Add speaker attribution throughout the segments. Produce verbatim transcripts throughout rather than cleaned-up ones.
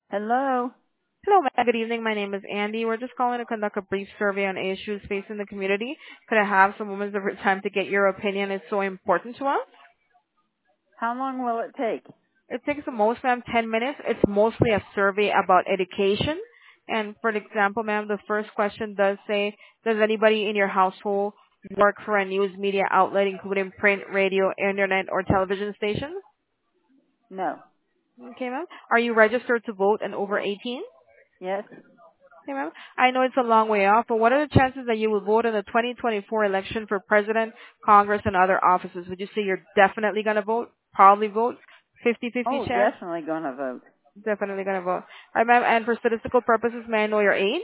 Speaker 1: Hello.
Speaker 2: Hello, ma'am. Good evening. My name is Andy. We're just calling to conduct a brief survey on issues facing the community. Could I have some moments of your time to get your opinion? It's so important to us.
Speaker 1: How long will it take?
Speaker 2: It takes the most, ma'am, ten minutes. It's mostly a survey about education. And for example, ma'am, the first question does say, does anybody in your household work for a news media outlet, including print, radio, internet, or television station?
Speaker 1: No.
Speaker 2: Okay, ma'am. Are you registered to vote and over eighteen?
Speaker 1: Yes.
Speaker 2: Okay, ma'am. I know it's a long way off, but what are the chances that you will vote in the twenty twenty-four election for president, Congress, and other offices? Would you say you're definitely going to vote? Probably vote? fifty-fifty
Speaker 1: Oh,
Speaker 2: chance?
Speaker 1: definitely going to vote.
Speaker 2: Definitely going to vote. All right, ma'am. And for statistical purposes, may I know your age?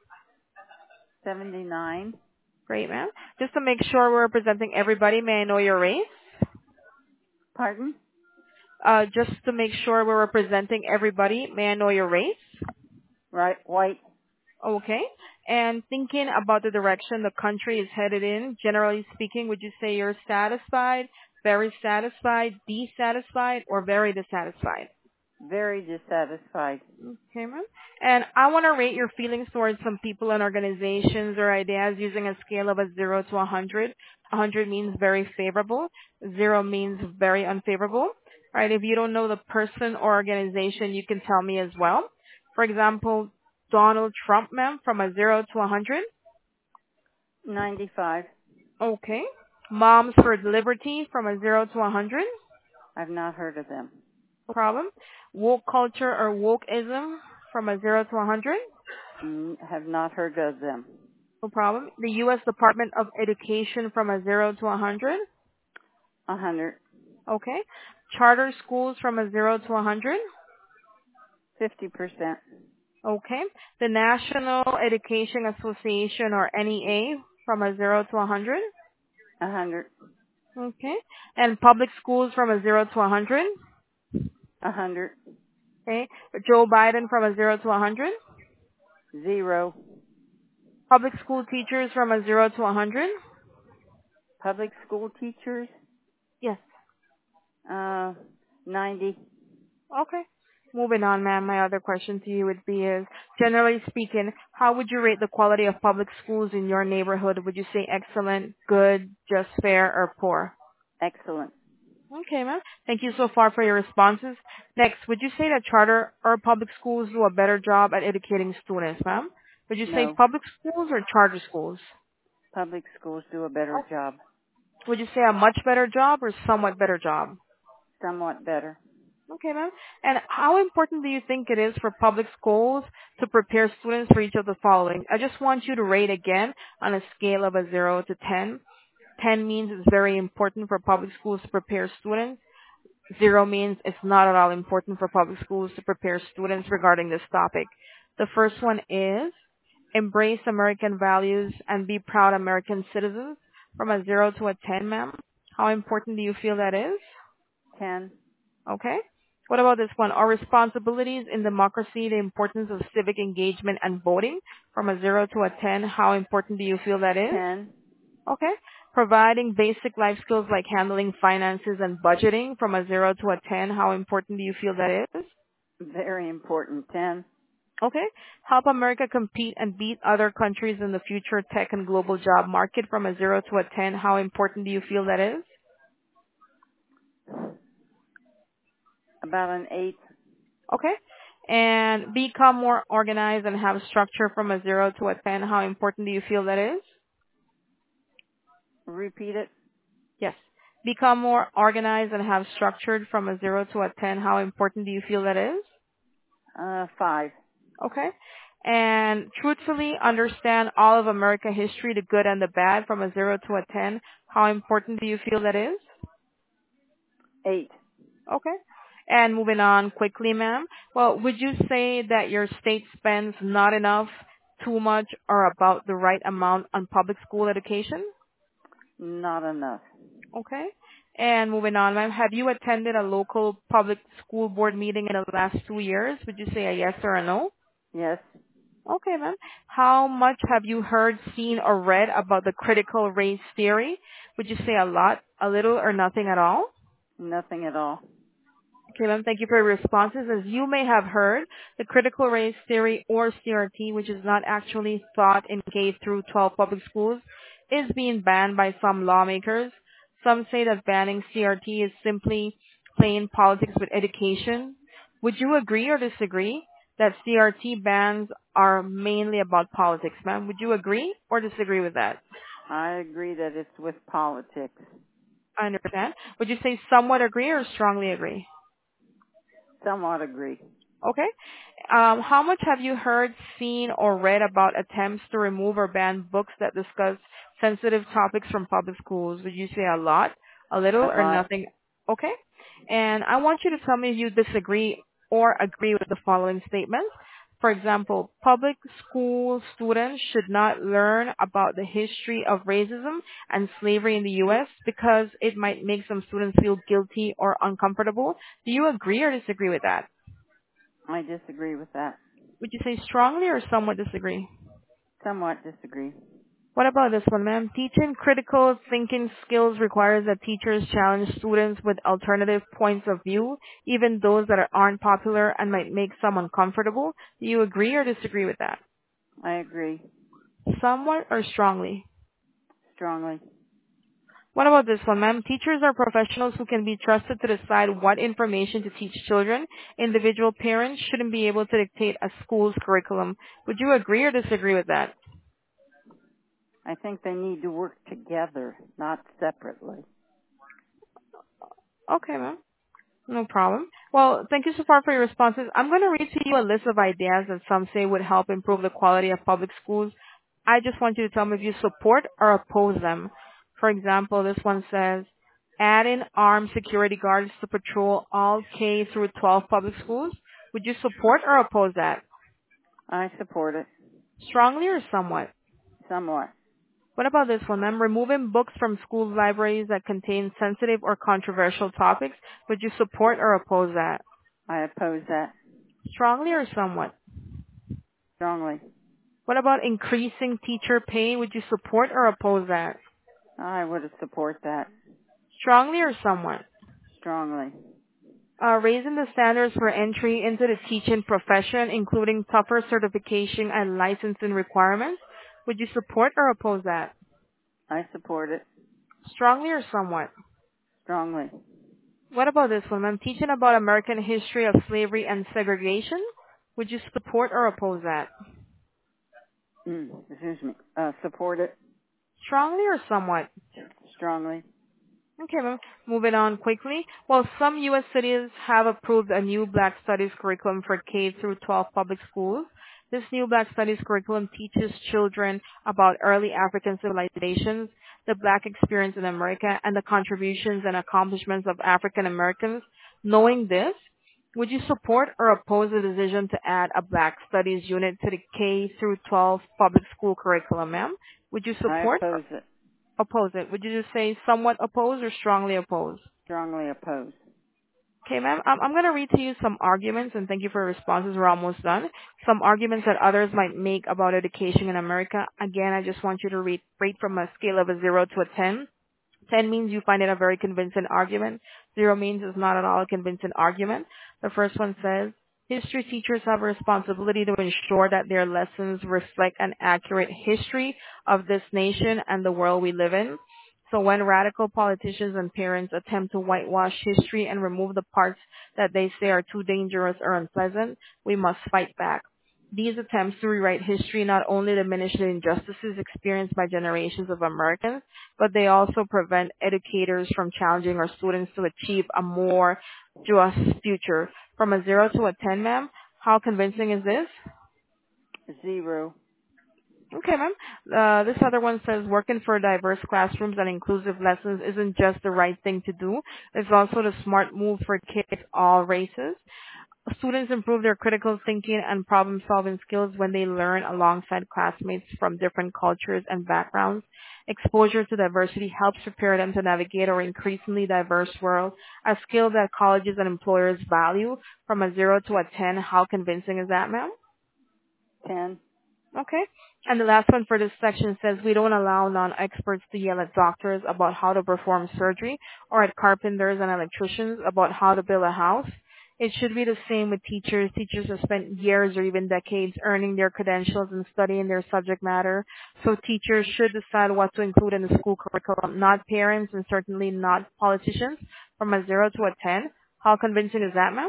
Speaker 1: seventy-nine.
Speaker 2: Great, ma'am. Just to make sure we're representing everybody, may I know your race?
Speaker 1: Pardon?
Speaker 2: Uh, just to make sure we're representing everybody, may I know your race?
Speaker 1: Right. White.
Speaker 2: Okay. And thinking about the direction the country is headed in, generally speaking, would you say you're satisfied, very satisfied, dissatisfied, or very dissatisfied?
Speaker 1: Very dissatisfied.
Speaker 2: Okay, ma'am. And I want to rate your feelings towards some people and organizations or ideas using a scale of a zero to a hundred. A hundred means very favorable. Zero means very unfavorable. All right. If you don't know the person or organization, you can tell me as well. For example, Donald Trump, ma'am, from a zero to a hundred.
Speaker 1: ninety-five.
Speaker 2: Okay. Moms for Liberty from a zero to a hundred.
Speaker 1: I've not heard of them.
Speaker 2: No problem. Woke culture or wokeism from a zero to a hundred.
Speaker 1: Mm, have not heard of them.
Speaker 2: No problem. The U S Department of Education from a zero to a hundred.
Speaker 1: A hundred.
Speaker 2: Okay. Charter schools from a zero to a hundred.
Speaker 1: Fifty percent.
Speaker 2: Okay. The National Education Association or N E A from a zero to a hundred.
Speaker 1: A hundred.
Speaker 2: Okay. And public schools from a zero to a hundred.
Speaker 1: A hundred.
Speaker 2: Okay. Joe Biden from a zero to a hundred.
Speaker 1: Zero.
Speaker 2: Public school teachers from a zero to a hundred.
Speaker 1: Public school teachers.
Speaker 2: Yes.
Speaker 1: Uh, ninety.
Speaker 2: Okay. Moving on, ma'am. My other question to you would be is, generally speaking, how would you rate the quality of public schools in your neighborhood? Would you say excellent, good, just fair, or poor?
Speaker 1: Excellent.
Speaker 2: Okay, ma'am. Thank you so far for your responses. Next, would you say that charter or public schools do a better job at educating students, ma'am? Would you say
Speaker 1: No.
Speaker 2: public schools or charter schools?
Speaker 1: Public schools do a better
Speaker 2: Oh.
Speaker 1: job.
Speaker 2: Would you say a much better job or somewhat better job?
Speaker 1: Somewhat better.
Speaker 2: Okay, ma'am. And how important do you think it is for public schools to prepare students for each of the following? I just want you to rate again on a scale of a zero to ten. ten means it's very important for public schools to prepare students. Zero means it's not at all important for public schools to prepare students regarding this topic. The first one is embrace American values and be proud American citizens from a zero to a ten, ma'am. How important do you feel that is?
Speaker 1: Ten.
Speaker 2: Okay. What about this one? Our responsibilities in democracy, the importance of civic engagement and voting from a zero to a ten. How important do you feel that is?
Speaker 1: Ten.
Speaker 2: Okay. Providing basic life skills like handling finances and budgeting from a zero to a ten. How important do you feel that is?
Speaker 1: Very important. Ten.
Speaker 2: Okay. Help America compete and beat other countries in the future tech and global job market from a zero to a ten. How important do you feel that is?
Speaker 1: About an eight.
Speaker 2: Okay. And become more organized and have structure from a zero to a ten. How important do you feel that is?
Speaker 1: Repeat it.
Speaker 2: Yes. Become more organized and have structured from a zero to a ten. How important do you feel that is?
Speaker 1: Uh, five.
Speaker 2: Okay. And truthfully understand all of America history, the good and the bad from a zero to a ten. How important do you feel that is?
Speaker 1: Eight.
Speaker 2: Okay. And moving on quickly, ma'am. Well, would you say that your state spends not enough, too much, or about the right amount on public school education?
Speaker 1: Not enough.
Speaker 2: Okay. And moving on, ma'am, have you attended a local public school board meeting in the last two years? Would you say a yes or a no?
Speaker 1: Yes.
Speaker 2: Okay, ma'am. How much have you heard, seen, or read about the critical race theory? Would you say a lot, a little, or nothing at all?
Speaker 1: Nothing at all.
Speaker 2: Okay, ma'am, thank you for your responses. As you may have heard, the critical race theory, or C R T, which is not actually taught in K through twelve public schools, is being banned by some lawmakers. Some say that banning C R T is simply playing politics with education. Would you agree or disagree that C R T bans are mainly about politics, ma'am? Would you agree or disagree with that?
Speaker 1: I agree that it's with politics.
Speaker 2: I understand. Would you say somewhat agree or strongly agree?
Speaker 1: Somewhat agree.
Speaker 2: Okay. Um, how much have you heard, seen, or read about attempts to remove or ban books that discuss sensitive topics from public schools? Would you say a lot, a little,
Speaker 1: A
Speaker 2: or
Speaker 1: lot.
Speaker 2: nothing? Okay. And I want you to tell me if you disagree or agree with the following statements. For example, public school students should not learn about the history of racism and slavery in the U S because it might make some students feel guilty or uncomfortable. Do you agree or disagree with that?
Speaker 1: I disagree with that.
Speaker 2: Would you say strongly or somewhat disagree?
Speaker 1: Somewhat disagree.
Speaker 2: What about this one, ma'am? Teaching critical thinking skills requires that teachers challenge students with alternative points of view, even those that are- aren't popular and might make some uncomfortable. Do you agree or disagree with that?
Speaker 1: I agree.
Speaker 2: Somewhat or strongly?
Speaker 1: Strongly.
Speaker 2: What about this one, ma'am? Teachers are professionals who can be trusted to decide what information to teach children. Individual parents shouldn't be able to dictate a school's curriculum. Would you agree or disagree with that?
Speaker 1: I think they need to work together, not separately.
Speaker 2: Okay, ma'am. No problem. Well, thank you so far for your responses. I'm going to read to you a list of ideas that some say would help improve the quality of public schools. I just want you to tell me if you support or oppose them. For example, this one says, adding armed security guards to patrol all K through twelve public schools. Would you support or oppose that?
Speaker 1: I support it.
Speaker 2: Strongly or somewhat?
Speaker 1: Somewhat.
Speaker 2: What about this one, ma'am? Removing books from school libraries that contain sensitive or controversial topics. Would you support or oppose that?
Speaker 1: I oppose that
Speaker 2: Strongly or somewhat?
Speaker 1: strongly.
Speaker 2: What about increasing teacher pay? Would you support or oppose that?
Speaker 1: I would support that
Speaker 2: Strongly or somewhat?
Speaker 1: strongly.
Speaker 2: Uh, raising the standards for entry into the teaching profession, including tougher certification and licensing requirements. Would you support or oppose that?
Speaker 1: I support it
Speaker 2: Strongly or somewhat?
Speaker 1: strongly.
Speaker 2: What about this one? I'm teaching about American history of slavery and segregation. Would you support or oppose that?
Speaker 1: Mm, excuse me. Uh, support it
Speaker 2: Strongly or somewhat?
Speaker 1: strongly.
Speaker 2: Okay, ma'am. Moving on quickly. Well, some U S cities have approved a new Black Studies curriculum for K through twelve public schools. This new Black Studies curriculum teaches children about early African civilizations, the Black experience in America, and the contributions and accomplishments of African Americans. Knowing this, would you support or oppose the decision to add a Black Studies unit to the K through twelve public school curriculum, ma'am? Would you
Speaker 1: I
Speaker 2: support
Speaker 1: oppose it.
Speaker 2: oppose it? Would you just say somewhat oppose or strongly oppose?
Speaker 1: Strongly oppose.
Speaker 2: Okay, ma'am. I'm, I'm going to read to you some arguments, and thank you for your responses. We're almost done. Some arguments that others might make about education in America. Again, I just want you to read, rate from a scale of a zero to a ten. ten means you find it a very convincing argument. zero means it's not at all a convincing argument. The first one says, history teachers have a responsibility to ensure that their lessons reflect an accurate history of this nation and the world we live in. So when radical politicians and parents attempt to whitewash history and remove the parts that they say are too dangerous or unpleasant, we must fight back. These attempts to rewrite history not only diminish the injustices experienced by generations of Americans, but they also prevent educators from challenging our students to achieve a more just future. From a zero to a ten, ma'am, how convincing is this?
Speaker 1: Zero.
Speaker 2: Okay, ma'am. Uh, this other one says working for diverse classrooms and inclusive lessons isn't just the right thing to do. It's also the smart move for kids all races. Students improve their critical thinking and problem-solving skills when they learn alongside classmates from different cultures and backgrounds. Exposure to diversity helps prepare them to navigate our increasingly diverse world, a skill that colleges and employers value. From a zero to a ten, how convincing is that, ma'am?
Speaker 1: Ten.
Speaker 2: Okay. And the last one for this section says we don't allow non-experts to yell at doctors about how to perform surgery or at carpenters and electricians about how to build a house. It should be the same with teachers. Teachers have spent years or even decades earning their credentials and studying their subject matter. So teachers should decide what to include in the school curriculum, not parents and certainly not politicians, from a zero to a ten. How convincing is that, ma'am?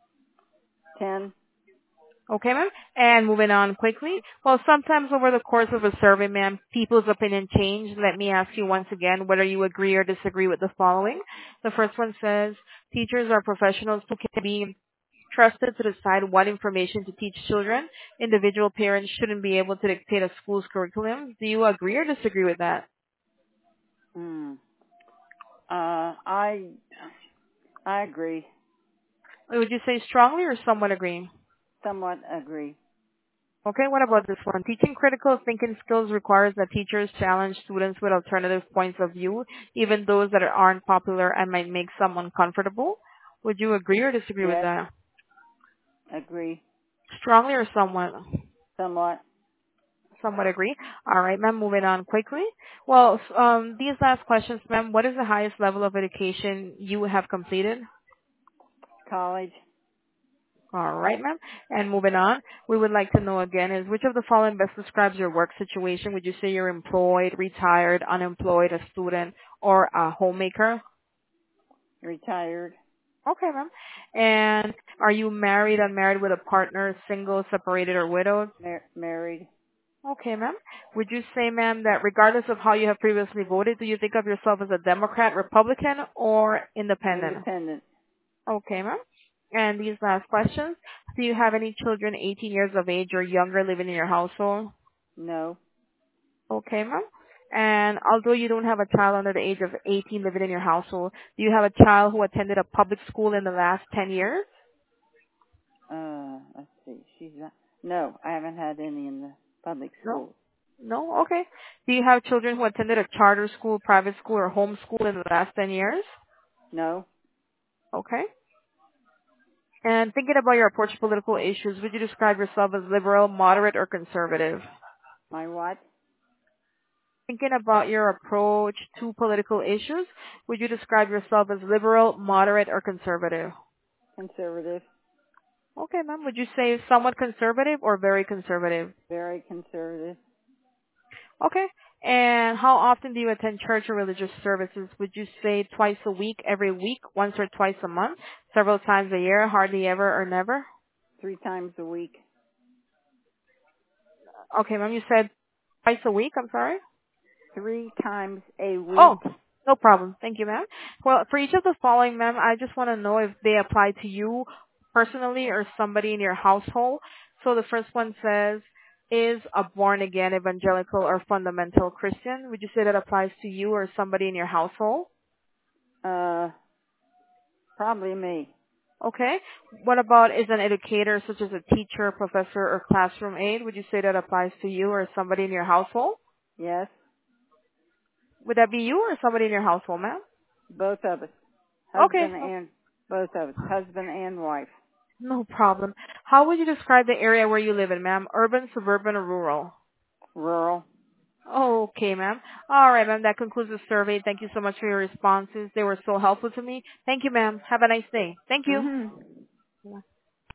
Speaker 1: ten.
Speaker 2: Okay, ma'am. And moving on quickly. Well, sometimes over the course of a survey, ma'am, people's opinion change. Let me ask you once again whether you agree or disagree with the following. The first one says, teachers are professionals who can be trusted to decide what information to teach children. Individual parents shouldn't be able to dictate a school's curriculum. Do you agree or disagree with that?
Speaker 1: Hmm. Uh, I I agree.
Speaker 2: Would you say strongly or somewhat agree?
Speaker 1: Somewhat agree.
Speaker 2: Okay, what about this one? Teaching critical thinking skills requires that teachers challenge students with alternative points of view, even those that aren't popular and might make some uncomfortable. Would you agree or disagree with
Speaker 1: Yes.
Speaker 2: that?
Speaker 1: Agree.
Speaker 2: Strongly or somewhat?
Speaker 1: Somewhat.
Speaker 2: Somewhat agree. All right, ma'am, moving on quickly. Well, s- um, these last questions, ma'am, what is the highest level of education you have completed?
Speaker 1: College.
Speaker 2: All right, ma'am. And moving on, we would like to know again is which of the following best describes your work situation? Would you say you're employed, retired, unemployed, a student, or a homemaker?
Speaker 1: Retired.
Speaker 2: Okay, ma'am. And are you married, unmarried, with a partner, single, separated, or widowed?
Speaker 1: Mar- married.
Speaker 2: Okay, ma'am. Would you say, ma'am, that regardless of how you have previously voted, do you think of yourself as a Democrat, Republican, or independent?
Speaker 1: Independent.
Speaker 2: Okay, ma'am. And these last questions. Do you have any children eighteen years of age or younger living in your household?
Speaker 1: No.
Speaker 2: Okay, ma'am. And although you don't have a child under the age of eighteen living in your household, do you have a child who attended a public school in the last ten years?
Speaker 1: Uh, let's see. She's not. No, I haven't had any in the public
Speaker 2: No?
Speaker 1: schools.
Speaker 2: No? Okay. Do you have children who attended a charter school, private school, or home school in the last ten years?
Speaker 1: No.
Speaker 2: Okay. And thinking about your approach to political issues, would you describe yourself as liberal, moderate, or conservative?
Speaker 1: My what?
Speaker 2: Thinking about your approach to political issues, would you describe yourself as liberal, moderate, or conservative?
Speaker 1: Conservative.
Speaker 2: Okay, ma'am. Would you say somewhat conservative or very conservative?
Speaker 1: Very conservative.
Speaker 2: Okay. And how often do you attend church or religious services? Would you say twice a week, every week, once or twice a month, several times a year, hardly ever, or never?
Speaker 1: Three times a week.
Speaker 2: Okay, ma'am. You said twice a week. I'm sorry.
Speaker 1: Three times a week.
Speaker 2: Oh, no problem. Thank you, ma'am. Well, for each of the following, ma'am, I just want to know if they apply to you personally or somebody in your household. So the first one says, is a born-again evangelical or fundamental Christian? Would you say that applies to you or somebody in your household?
Speaker 1: Uh, probably me.
Speaker 2: Okay. What about is an educator such as a teacher, professor, or classroom aide? Would you say that applies to you or somebody in your household?
Speaker 1: Yes.
Speaker 2: Would that be you or somebody in your household, ma'am?
Speaker 1: Both of us.
Speaker 2: Okay.
Speaker 1: Husband and, both of us. Husband and wife.
Speaker 2: No problem. How would you describe the area where you live in, ma'am? Urban, suburban, or rural?
Speaker 1: Rural.
Speaker 2: Okay, ma'am. All right, ma'am. That concludes the survey. Thank you so much for your responses. They were so helpful to me. Thank you, ma'am. Have a nice day. Thank you.
Speaker 1: Mm-hmm.